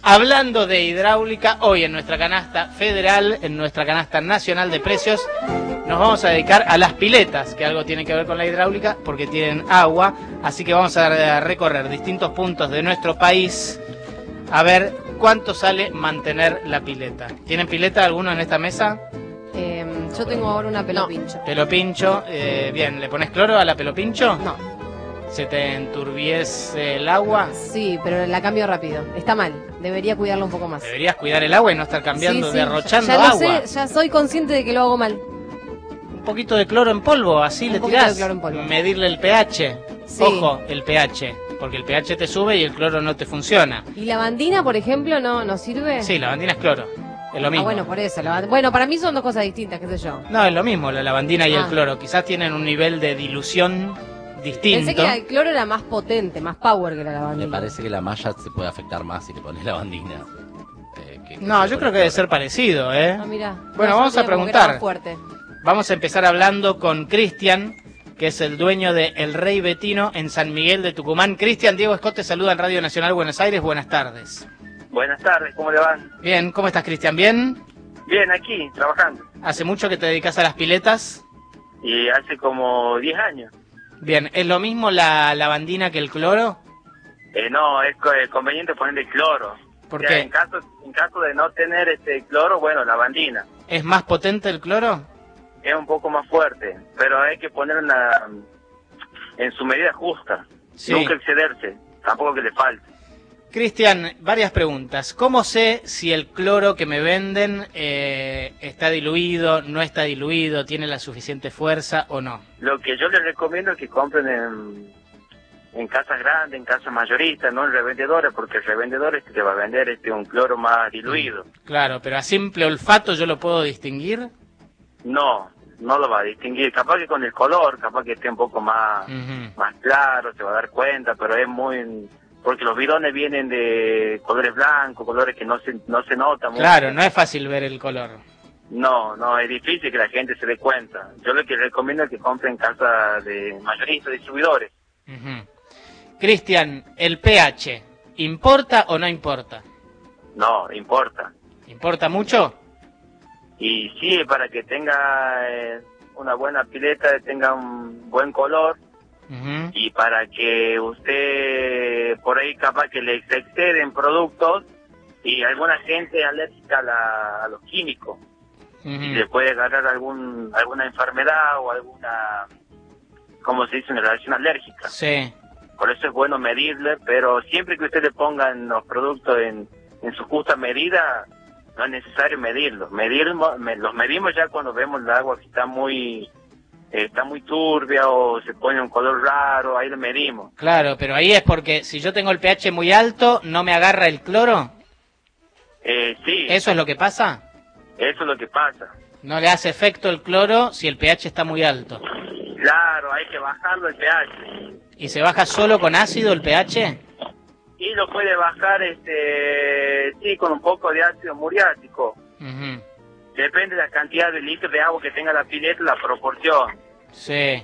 Hablando de hidráulica, hoy en nuestra canasta federal, en nuestra canasta nacional de precios, nos vamos a dedicar a las piletas, que algo tiene que ver con la hidráulica, porque tienen agua. Así que vamos a recorrer distintos puntos de nuestro país a ver cuánto sale mantener la pileta. ¿Tienen pileta alguno en esta mesa? Yo tengo ahora una pelopincho. Pelopincho, bien, ¿le pones cloro a la pelopincho? No. ¿Se te enturbiese el agua? Sí, pero la cambio rápido. Está mal, debería cuidarlo un poco más. Deberías cuidar el agua y no estar cambiando, Sí, derrochando ya lo agua. sé, ya soy consciente de que lo hago mal. Un poquito de cloro en polvo, así le poquito tirás. de cloro en polvo. Medirle el pH. Sí. Ojo, el pH, porque el pH te sube y el cloro no te funciona. ¿Y la lavandina, por ejemplo, no sirve? Sí, lavandina es cloro, es lo mismo. Ah, bueno, por eso. Bueno, para mí son dos cosas distintas, qué sé yo. No, es lo mismo, la lavandina y el Ah. cloro. Quizás tienen un nivel de dilución distinto. Pensé que el cloro era más potente, más power que la lavandina. Me parece que la malla se puede afectar más si le pones lavandina. No, yo creo que debe ser parecido, ¿eh? Ah, mirá. Bueno, No, vamos yo a creía como que era preguntar. más fuerte. Vamos a empezar hablando con Cristian, que es el dueño de El Rey Betino en San Miguel de Tucumán. Cristian, Diego Scott te saluda en Radio Nacional Buenos Aires. Buenas tardes. Buenas tardes, ¿cómo le van? Bien, ¿cómo estás, Cristian? ¿Bien? Bien, aquí, trabajando. ¿Hace mucho que te dedicas a las piletas? Y hace como 10 años. Bien, ¿es lo mismo la lavandina que el cloro? No, es conveniente ponerle cloro. ¿Por O sea, qué? En caso de no tener cloro, bueno, lavandina. ¿Es más potente el cloro? Es un poco más fuerte, pero hay que ponerla en su medida justa. Sí. Nunca excederse, tampoco que le falte. Cristian, varias preguntas. ¿Cómo sé si el cloro que me venden está diluido, no está diluido, tiene la suficiente fuerza o no? Lo que yo les recomiendo es que compren en casas grandes, en casas mayoristas, no en revendedores, porque el revendedor te va a vender un cloro más diluido. Claro, pero a simple olfato yo lo puedo distinguir. No lo va a distinguir. Capaz que con el color, capaz que esté un poco más, más claro, se va a dar cuenta, pero es muy... Porque los bidones vienen de colores blancos, colores que no se notan mucho. Claro, no es fácil ver el color. No, es difícil que la gente se dé cuenta. Yo lo que recomiendo es que compren casas de mayoristas, distribuidores. Cristian, ¿el pH importa o no importa? No, importa. ¿Importa mucho? Y sí, para que tenga una buena pileta, tenga un buen color, y para que usted por ahí capaz que le exceden productos, y alguna gente es alérgica a los químicos, y le puede agarrar alguna enfermedad o alguna, ¿cómo se dice?, una reacción alérgica. Sí. Por eso es bueno medirle, pero siempre que usted le ponga los productos en su justa medida, no es necesario medirlos. Los medimos ya cuando vemos el agua que está muy turbia o se pone un color raro, ahí lo medimos. Claro, pero ahí es porque si yo tengo el pH muy alto, ¿no me agarra el cloro? Sí. ¿Eso es lo que pasa? Eso es lo que pasa. No le hace efecto el cloro si el pH está muy alto. Claro, hay que bajarlo el pH. ¿Y se baja solo con ácido el pH? Y lo puede bajar, sí, con un poco de ácido muriático. Depende de la cantidad de litros de agua que tenga la pileta, la proporción. Sí.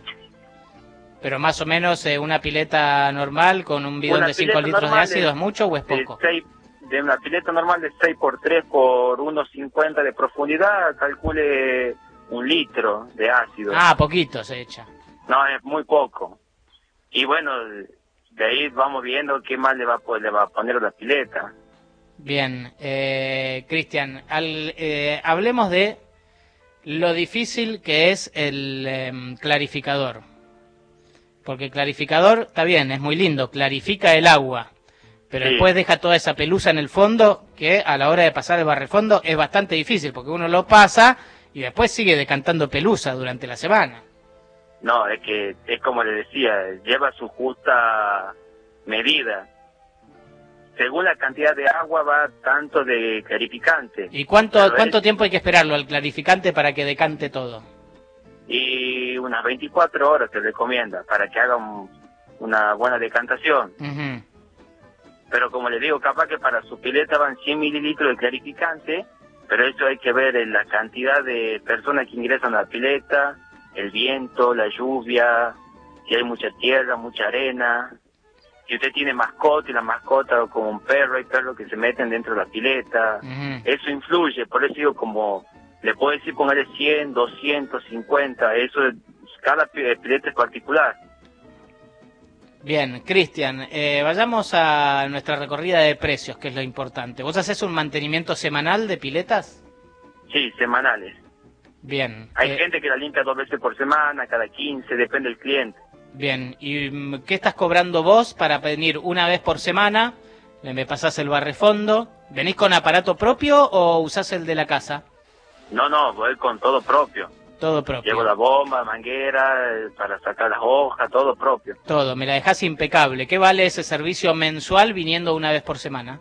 Pero más o menos una pileta normal con un bidón Una de 5 pileta litros de normal ácido, ¿es mucho o es poco? De una pileta normal de 6x3 por 1,50 de profundidad, calcule 1 litro de ácido. Ah, poquito se echa. No, es muy poco. Y bueno, de ahí vamos viendo qué más le va a poner a la pileta. Bien, Cristian, hablemos de lo difícil que es el clarificador. Porque el clarificador, está bien, es muy lindo, clarifica el agua, pero Sí. después deja toda esa pelusa en el fondo que a la hora de pasar el barrefondo es bastante difícil, porque uno lo pasa y después sigue decantando pelusa durante la semana. No, es que es como le decía, lleva su justa medida. Según la cantidad de agua va tanto de clarificante. ¿Y cuánto tiempo hay que esperarlo al clarificante para que decante todo? Y unas 24 horas se recomienda para que haga una buena decantación. Pero como le digo, capaz que para su pileta van 100 mililitros de clarificante, pero eso hay que ver en la cantidad de personas que ingresan a la pileta, el viento, la lluvia, si hay mucha tierra, mucha arena. si usted tiene mascota y la mascota o como un perro, hay perros que se meten dentro de la pileta, eso influye, por eso digo, como le puedo decir ponerle 100, 250, eso cada pileta es particular. Bien, Cristian, vayamos a nuestra recorrida de precios, que es lo importante. ¿Vos haces un mantenimiento semanal de piletas? Sí, semanales. Bien. Hay gente que la limpia 2 veces por semana, cada 15, depende del cliente. Bien, ¿y qué estás cobrando vos para venir una vez por semana? ¿Me pasás el barrefondo? ¿Venís con aparato propio o usás el de la casa? No, voy con todo propio. Todo propio. Llevo la bomba, manguera, para sacar las hojas, todo propio. Todo, me la dejás impecable. ¿Qué vale ese servicio mensual viniendo una vez por semana?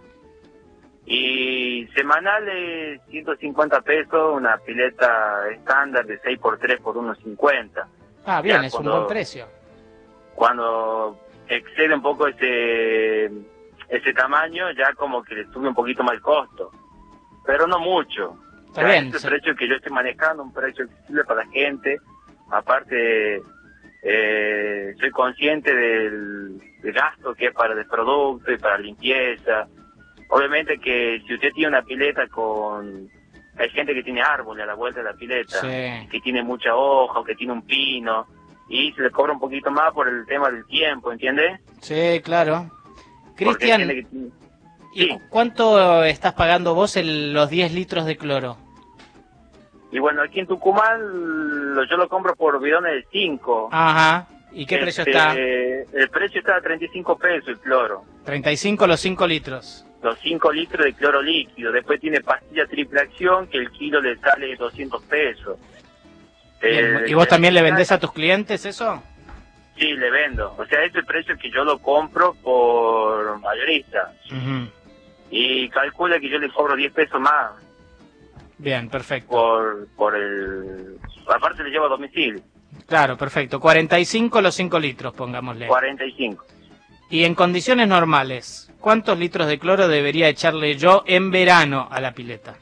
Y semanal es 150 pesos, una pileta estándar de 6x3 por 1.50. Ah, bien, Ya es un buen precio. Cuando excede un poco ese tamaño, ya como que le sube un poquito más el costo. Pero no mucho. Está bien. Este precio que yo estoy manejando, un precio accesible para la gente. Aparte, soy consciente del gasto que es para el producto y para limpieza. Obviamente que si usted tiene una pileta con... Hay gente que tiene árboles a la vuelta de la pileta, Sí. que tiene mucha hoja o que tiene un pino, y se le cobra un poquito más por el tema del tiempo, ¿entiendes? Sí, claro. Cristian, ¿y sí. cuánto estás pagando vos los 10 litros de cloro? Y bueno, aquí en Tucumán yo lo compro por bidones de 5. Ajá. ¿Y qué precio está? El precio está a 35 pesos el cloro. 35 los 5 litros. Los 5 litros de cloro líquido. Después tiene pastilla triple acción, que el kilo le sale 200 pesos. Bien, ¿y vos también le vendés a tus clientes eso? Sí, le vendo. O sea, es el precio que yo lo compro por mayorista. Y calcula que yo le cobro 10 pesos más. Bien, perfecto. Por el... Aparte le llevo a domicilio. Claro, perfecto. 45 los 5 litros, pongámosle. 45. Y en condiciones normales, ¿cuántos litros de cloro debería echarle yo en verano a la pileta?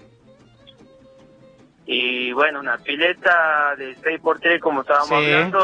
Y bueno, una pileta de 6x3, como estábamos hablando,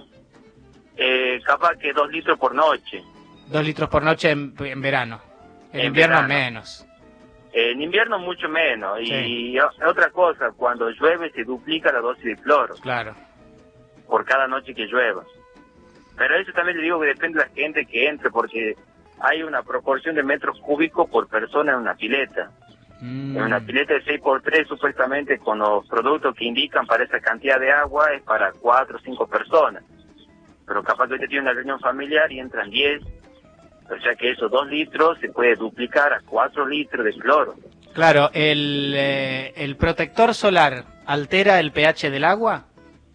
capaz que 2 litros por noche. 2 litros por noche en verano. En invierno verano. menos. En invierno mucho menos. Sí. Y otra cosa, cuando llueve se duplica la dosis de cloro. Claro. Por cada noche que llueva. Pero eso también le digo que depende de la gente que entre, porque hay una proporción de metros cúbicos por persona en una pileta. En una pileta de 6x3, supuestamente, con los productos que indican para esa cantidad de agua, es para 4 o 5 personas. Pero capaz que usted tiene una reunión familiar y entran 10. O sea que esos 2 litros se puede duplicar a 4 litros de cloro. Claro, ¿el protector solar altera el pH del agua?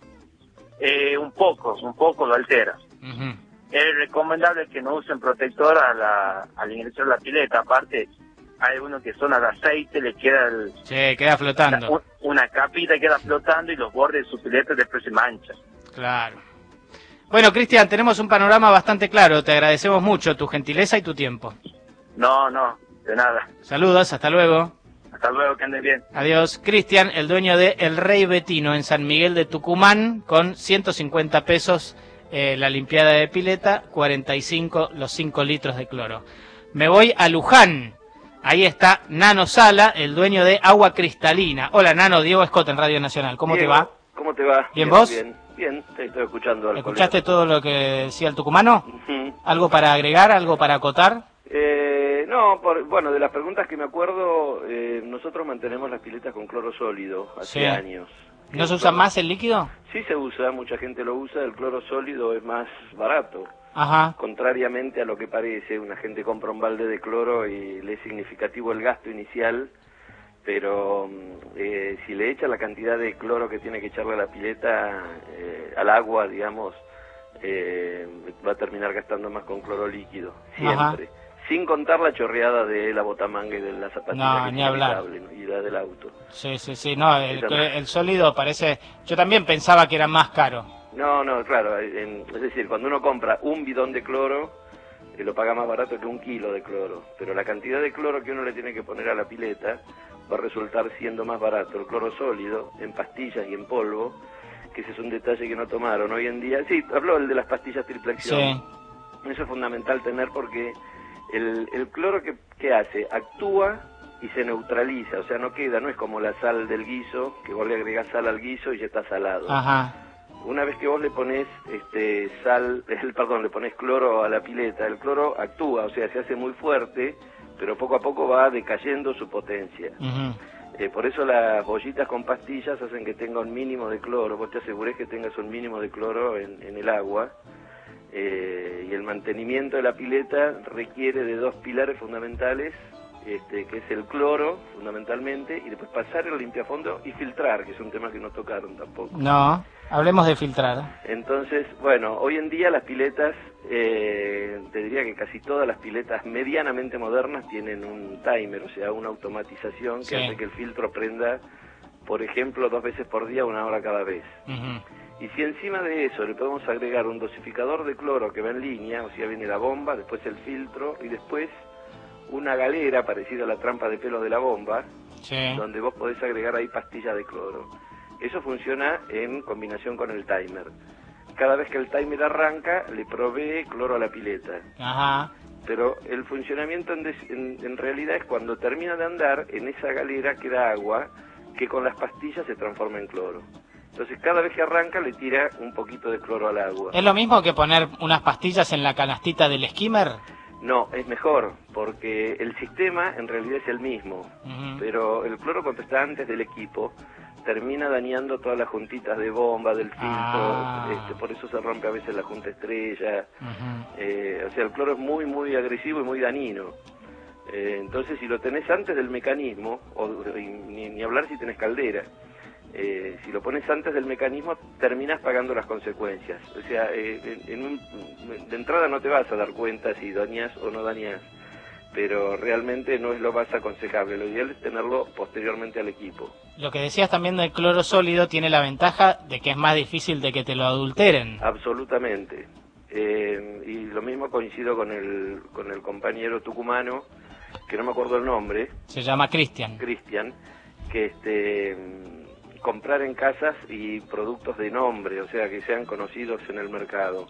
Un poco lo altera. Es recomendable que no usen protector al ingresar la pileta. Aparte, hay unos que son al aceite, le queda queda flotando. Una capita queda flotando y los bordes de su pileta después se manchan. Claro. Bueno, Cristian, tenemos un panorama bastante claro. Te agradecemos mucho tu gentileza y tu tiempo. No, de nada. Saludos, hasta luego. Hasta luego, que anden bien. Adiós. Cristian, el dueño de El Rey Betino en San Miguel de Tucumán, con 150 pesos la limpiada de pileta, 45 los 5 litros de cloro. Me voy a Luján. Ahí está Nano Sala, el dueño de Agua Cristalina. Hola, Nano. Diego Escota en Radio Nacional. ¿Cómo Diego, te va? ¿Cómo te va? ¿Bien vos? Bien, te estoy escuchando. ¿Escuchaste todo lo que decía el tucumano? ¿Algo para agregar, algo para acotar? No, bueno, de las preguntas que me acuerdo, nosotros mantenemos las piletas con cloro sólido hace años. ¿No se usa más el líquido? Sí se usa, mucha gente lo usa, el cloro sólido es más barato. Ajá. Contrariamente a lo que parece, una gente compra un balde de cloro y le es significativo el gasto inicial, pero si le echa la cantidad de cloro que tiene que echarle a la pileta, al agua, digamos, va a terminar gastando más con cloro líquido, siempre. Ajá. Sin contar la chorreada de la botamanga y de la zapatilla. No, ni hablar. Y la del auto. Sí, no, el sólido parece... Yo también pensaba que era más caro. No, claro, es decir, cuando uno compra un bidón de cloro, lo paga más barato que 1 kilo de cloro, pero la cantidad de cloro que uno le tiene que poner a la pileta va a resultar siendo más barato el cloro sólido, en pastillas y en polvo, que ese es un detalle que no tomaron hoy en día. Sí, habló el de las pastillas triple acción. Eso es fundamental tener porque el cloro ¿qué hace? Actúa y se neutraliza, o sea, no es como la sal del guiso, que vos le agregás sal al guiso y ya está salado. Ajá. Una vez que vos le pones le pones cloro a la pileta, el cloro actúa, o sea, se hace muy fuerte, pero poco a poco va decayendo su potencia. Por eso las bollitas con pastillas hacen que tenga un mínimo de cloro, vos te asegurés que tengas un mínimo de cloro en el agua, y el mantenimiento de la pileta requiere de 2 pilares fundamentales, que es el cloro, fundamentalmente, y después pasar el limpiafondo y filtrar, que es un tema que no tocaron tampoco. No, hablemos de filtrar. Entonces, bueno, hoy en día las piletas, te diría que casi todas las piletas medianamente modernas tienen un timer, o sea, una automatización que hace que el filtro prenda, por ejemplo, 2 veces por día, 1 hora cada vez. Y si encima de eso le podemos agregar un dosificador de cloro que va en línea, o sea, viene la bomba, después el filtro y después una galera parecida a la trampa de pelo de la bomba, donde vos podés agregar ahí pastillas de cloro. Eso funciona en combinación con el timer. Cada vez que el timer arranca, le provee cloro a la pileta. Ajá. Pero el funcionamiento en realidad es cuando termina de andar, en esa galera queda agua que con las pastillas se transforma en cloro. Entonces cada vez que arranca le tira un poquito de cloro al agua. ¿Es lo mismo que poner unas pastillas en la canastita del skimmer? No, es mejor, porque el sistema en realidad es el mismo, pero el cloro cuando está antes del equipo termina dañando todas las juntitas de bomba, del filtro, por eso se rompe a veces la junta estrella, o sea, el cloro es muy, muy agresivo y muy dañino. Entonces si lo tenés antes del mecanismo, ni hablar si tenés caldera, si lo pones antes del mecanismo terminas pagando las consecuencias. O sea, de entrada no te vas a dar cuenta si dañas o no dañas, pero realmente no es lo más aconsejable. Lo ideal es tenerlo posteriormente al equipo. Lo que decías también del cloro sólido tiene la ventaja de que es más difícil de que te lo adulteren. Absolutamente. Y lo mismo coincido con el compañero tucumano, que no me acuerdo el nombre. Se llama Cristian. Cristian, que comprar en casas y productos de nombre, o sea, que sean conocidos en el mercado.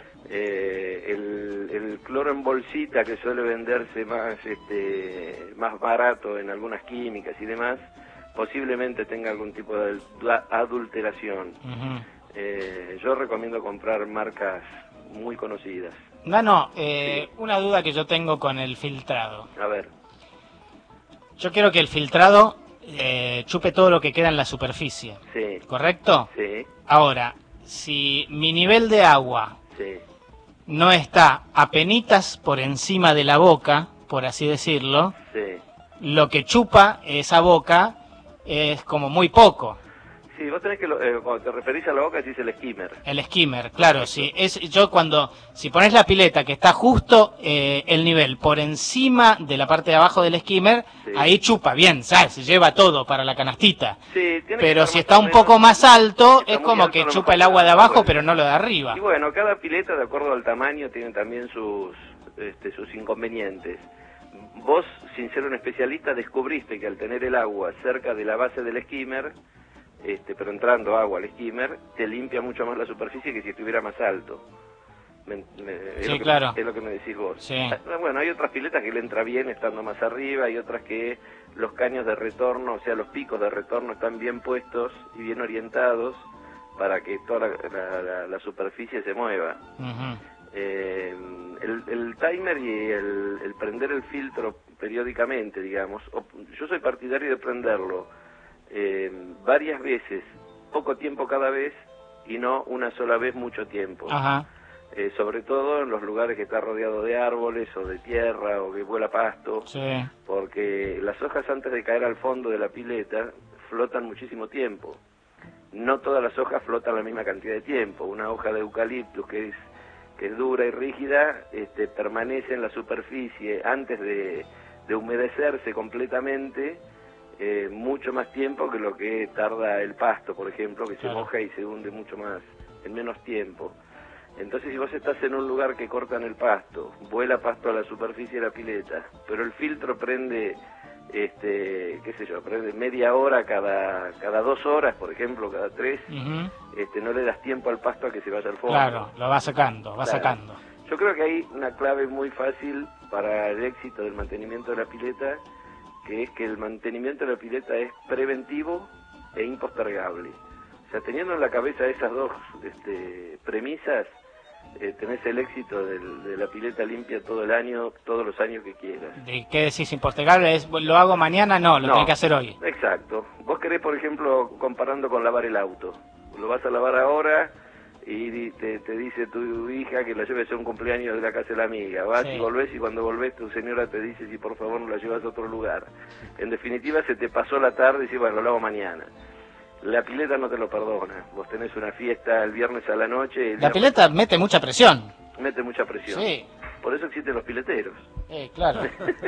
El cloro en bolsita, que suele venderse más barato en algunas químicas y demás, posiblemente tenga algún tipo de adulteración. Yo recomiendo comprar marcas muy conocidas. Sí. Una duda que yo tengo con el filtrado. A ver. Yo quiero que el filtrado chupe todo lo que queda en la superficie. Sí. ¿Correcto? Sí. Ahora, si mi nivel de agua no está apenitas por encima de la boca, por así decirlo, lo que chupa esa boca es como muy poco. Sí, vos tenés que, cuando te referís a la boca, decís el skimmer. El skimmer, claro, sí. Si pones la pileta que está justo el nivel por encima de la parte de abajo del skimmer, ahí chupa bien, ¿sabes? Se lleva todo para la canastita. Sí, pero si está un poco más alto, es como que chupa el agua de abajo, pero no lo de arriba. Y bueno, cada pileta, de acuerdo al tamaño, tiene también sus inconvenientes. Vos, sin ser un especialista, descubriste que al tener el agua cerca de la base del skimmer, pero entrando agua al skimmer, te limpia mucho más la superficie que si estuviera más alto. Sí, claro. Es lo que me decís vos. Sí. Bueno, hay otras piletas que le entra bien estando más arriba, hay otras que los caños de retorno, o sea, los picos de retorno están bien puestos y bien orientados para que toda la superficie se mueva. El timer y el prender el filtro periódicamente, digamos, yo soy partidario de prenderlo varias veces, poco tiempo cada vez, y no una sola vez mucho tiempo. Sobre todo en los lugares que está rodeado de árboles o de tierra o que vuela pasto, porque las hojas antes de caer al fondo de la pileta flotan muchísimo tiempo. No todas las hojas flotan la misma cantidad de tiempo. Una hoja de eucaliptus que es dura y rígida, permanece en la superficie antes de humedecerse completamente, mucho más tiempo que lo que tarda el pasto, por ejemplo, que se moja y se hunde mucho más, en menos tiempo. Entonces, si vos estás en un lugar que cortan el pasto, vuela pasto a la superficie de la pileta, pero el filtro prende, prende media hora cada 2 horas, por ejemplo, cada 3, no le das tiempo al pasto a que se vaya al fondo. Claro, lo va sacando, va sacando. Yo creo que hay una clave muy fácil para el éxito del mantenimiento de la pileta, que es que el mantenimiento de la pileta es preventivo e impostergable. O sea, teniendo en la cabeza esas dos premisas, tenés el éxito de la pileta limpia todo el año, todos los años que quieras. ¿De qué decís impostergable? ¿Es lo hago mañana? No, lo tenés que hacer hoy. Exacto. Vos querés, por ejemplo, comparando con lavar el auto. Lo vas a lavar ahora y te dice tu hija que la lleves a un cumpleaños de la casa de la amiga. Vas y volvés, y cuando volvés tu señora te dice si por favor no la llevas a otro lugar. En definitiva, se te pasó la tarde y dices, bueno, lo lavo mañana. La pileta no te lo perdona. Vos tenés una fiesta el viernes a la noche. La pileta mete mucha presión. Mete mucha presión. Sí. Por eso existen los pileteros. Claro.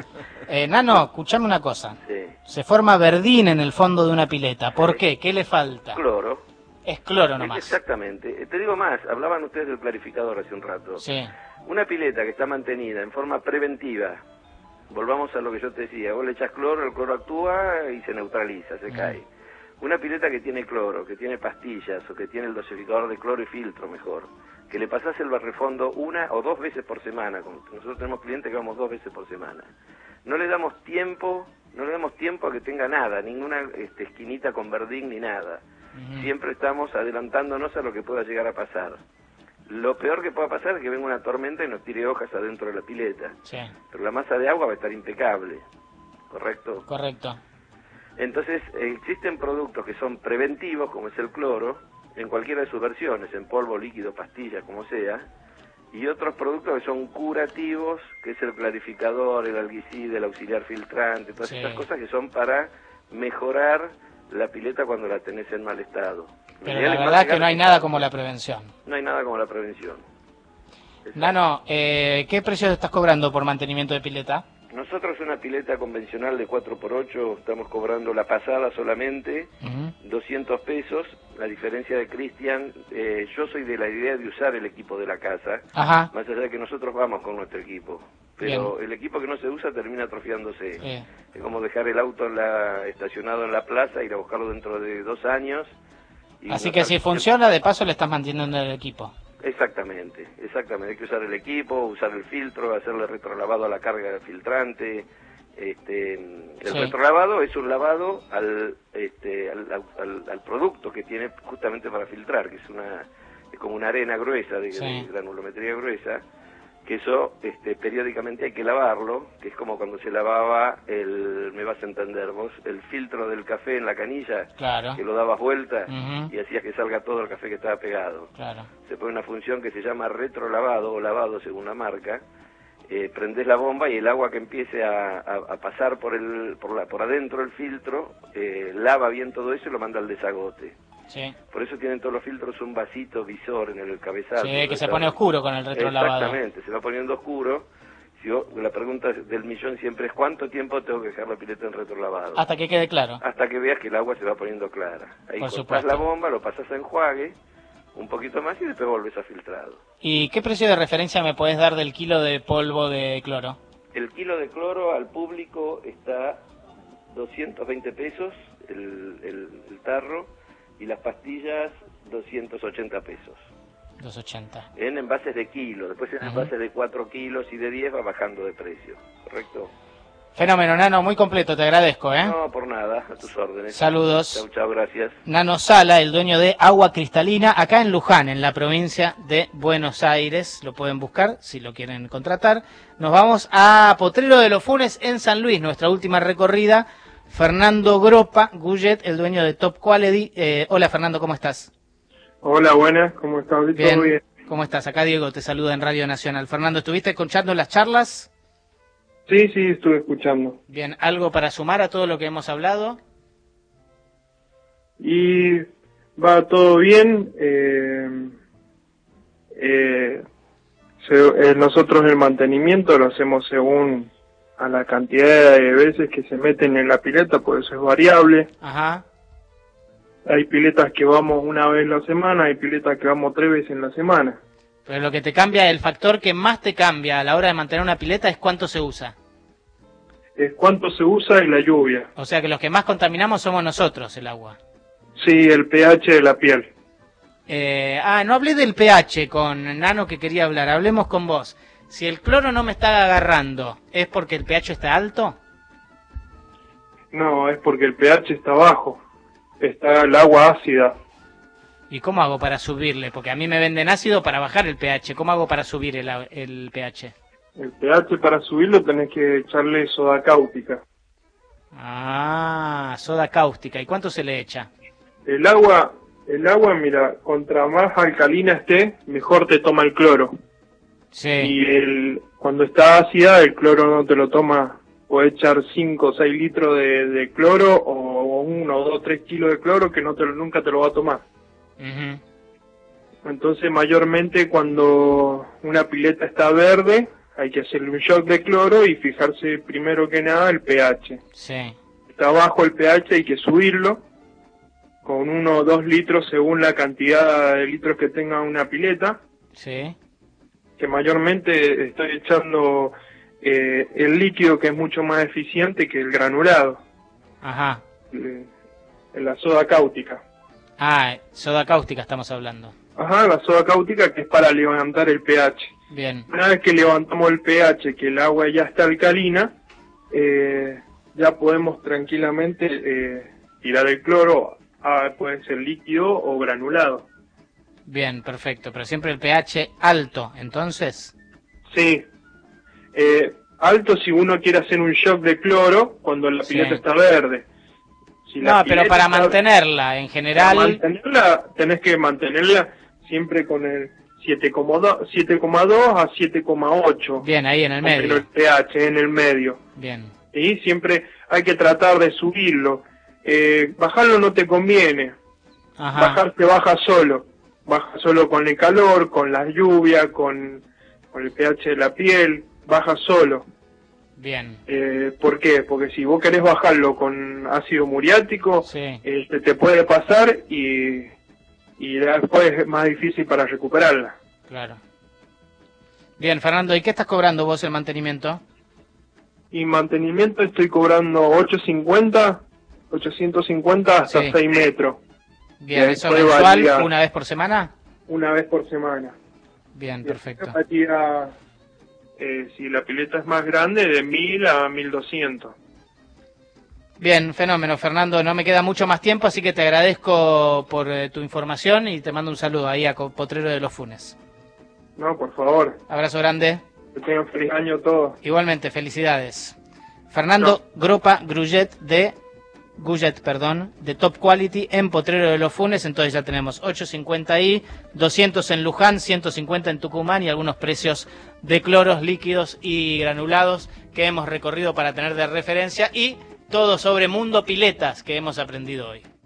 Nano, escuchame una cosa. Sí. Se forma verdín en el fondo de una pileta. ¿Por qué? ¿Qué le falta? Cloro. Es cloro nomás. Exactamente. Te digo más, hablaban ustedes del clarificador hace un rato. Sí. Una pileta que está mantenida en forma preventiva, volvamos a lo que yo te decía, vos le echás cloro, el cloro actúa y se neutraliza, se cae. Una pileta que tiene cloro, que tiene pastillas o que tiene el dosificador de cloro y filtro mejor, que le pasás el barrefondo 1 o 2 veces por semana. Nosotros tenemos clientes que vamos 2 veces por semana. No le damos tiempo a que tenga nada, ninguna esquinita con verdín ni nada. Siempre estamos adelantándonos a lo que pueda llegar a pasar. Lo peor que pueda pasar es que venga una tormenta y nos tire hojas adentro de la pileta. Sí. Pero la masa de agua va a estar impecable, ¿correcto? Correcto. Entonces, existen productos que son preventivos, como es el cloro, en cualquiera de sus versiones, en polvo, líquido, pastilla, como sea, y otros productos que son curativos, que es el clarificador, el alguicida, el auxiliar filtrante, todas estas cosas que son para mejorar la pileta cuando la tenés en mal estado. Pero la verdad es que no hay nada como la prevención. No hay nada como la prevención. Exacto. Nano, ¿qué precios estás cobrando por mantenimiento de pileta? Nosotros una pileta convencional de 4x8 estamos cobrando la pasada solamente, 200 pesos. La diferencia de Cristian, yo soy de la idea de usar el equipo de la casa, más allá de que nosotros vamos con nuestro equipo. Pero el equipo que no se usa termina atrofiándose. Es como dejar el auto estacionado en la plaza, ir a buscarlo dentro de 2 años. Así que si funciona, de paso le estás manteniendo el equipo. Exactamente. Hay que usar el equipo, usar el filtro, hacerle retrolavado a la carga filtrante. El retrolavado es un lavado al producto que tiene justamente para filtrar, que es como una arena gruesa, de granulometría gruesa, que eso periódicamente hay que lavarlo, que es como cuando se lavaba me vas a entender vos, el filtro del café en la canilla, que lo dabas vuelta y hacías que salga todo el café que estaba pegado. Se pone una función que se llama retrolavado o lavado según la marca. Prendés la bomba y el agua que empiece a pasar por adentro del filtro lava bien todo eso y lo manda al desagote. Por eso tienen todos los filtros un vasito visor en el cabezal. Que se pone oscuro con el retrolavado. Exactamente, se va poniendo oscuro. La pregunta del millón siempre es ¿cuánto tiempo tengo que dejar la pileta en retrolavado? Hasta que quede claro. Hasta que veas que el agua se va poniendo clara. Ahí cortás la bomba, lo pasas a enjuague un poquito más y después volvés a filtrado. ¿Y qué precio de referencia me podés dar del kilo de polvo de cloro? El kilo de cloro al público está 220 pesos el tarro, y las pastillas 280 pesos. 280. En envases de kilo, después en envases de 4 kilos y de 10 va bajando de precio, ¿correcto? Fenómeno, Nano, muy completo, te agradezco, No, por nada, a tus órdenes. Saludos. Chau, gracias. Nano Sala, el dueño de Agua Cristalina, acá en Luján, en la provincia de Buenos Aires. Lo pueden buscar si lo quieren contratar. Nos vamos a Potrero de los Funes en San Luis, nuestra última recorrida. Fernando Gropa Gullet, el dueño de Top Quality. Hola Fernando, ¿cómo estás? Hola, buenas, ¿cómo estás? Bien. Bien. ¿Cómo estás? Acá Diego te saluda en Radio Nacional. Fernando, ¿estuviste escuchando las charlas? Sí, estuve escuchando. Bien, ¿algo para sumar a todo lo que hemos hablado? Y va todo bien. Nosotros el mantenimiento lo hacemos según a la cantidad de veces que se meten en la pileta, por eso es variable. Hay piletas que vamos una vez en la semana, hay piletas que vamos 3 veces en la semana. Pero lo que te cambia, el factor que más te cambia a la hora de mantener una pileta es cuánto se usa. Es cuánto se usa y la lluvia. O sea que los que más contaminamos somos nosotros, el agua. Sí, el pH de la piel. No hablé del pH con Nano que quería hablar, hablemos con vos. Si el cloro no me está agarrando, ¿es porque el pH está alto? No, es porque el pH está bajo, está el agua ácida. ¿Y cómo hago para subirle? Porque a mí me venden ácido para bajar el pH, ¿cómo hago para subir el pH? El pH para subirlo tenés que echarle soda cáustica. Ah, soda cáustica, ¿y cuánto se le echa? El agua, mira, contra más alcalina esté, mejor te toma el cloro. Sí. Y cuando está ácida, el cloro no te lo toma. Puedes echar 5 o 6 litros de cloro, o 1, 2, 3 kilos de cloro que nunca te lo va a tomar. Entonces, mayormente cuando una pileta está verde, hay que hacerle un shock de cloro y fijarse primero que nada el pH. Sí. Está bajo el pH, hay que subirlo con 1 o 2 litros según la cantidad de litros que tenga una pileta. Sí. Que mayormente estoy echando el líquido, que es mucho más eficiente que el granulado. Ajá. La soda cáustica. Soda cáustica estamos hablando. Ajá, la soda cáustica, que es para levantar el pH. Bien. Una vez que levantamos el pH, que el agua ya está alcalina, ya podemos tranquilamente tirar el cloro, puede ser líquido o granulado. Bien, perfecto, pero siempre el pH alto, entonces. Sí, alto si uno quiere hacer un shock de cloro cuando la pileta está verde. Si no, pero para mantenerla, en general... Para mantenerla, tenés que mantenerla siempre con el 7,2 a 7,8. Bien, ahí en el medio. Pero el pH en el medio. Bien. Y siempre hay que tratar de subirlo. Bajarlo no te conviene. Ajá. Bajar se baja solo. Baja solo con el calor, con la lluvia, con el pH de la piel. Baja solo. Bien. ¿Por qué? Porque si vos querés bajarlo con ácido muriático, sí, te puede pasar y después es más difícil para recuperarla. Claro. Bien, Fernando, ¿y qué estás cobrando vos el mantenimiento? Y mantenimiento estoy cobrando 850 hasta 6 metros. Bien, ¿eso mensual, una vez por semana? Una vez por semana. Bien, perfecto. Si la pileta es más grande, de 1000 a 1200. Bien, fenómeno, Fernando. No me queda mucho más tiempo, así que te agradezco por tu información y te mando un saludo ahí a Potrero de los Funes. No, por favor. Abrazo grande. Que tengan feliz año todos. Igualmente, felicidades. Fernando Gropa Gullet de Top Quality en Potrero de los Funes. Entonces ya tenemos 850 ahí, 200 en Luján, 150 en Tucumán y algunos precios de cloros líquidos y granulados que hemos recorrido para tener de referencia, y todo sobre Mundo Piletas que hemos aprendido hoy.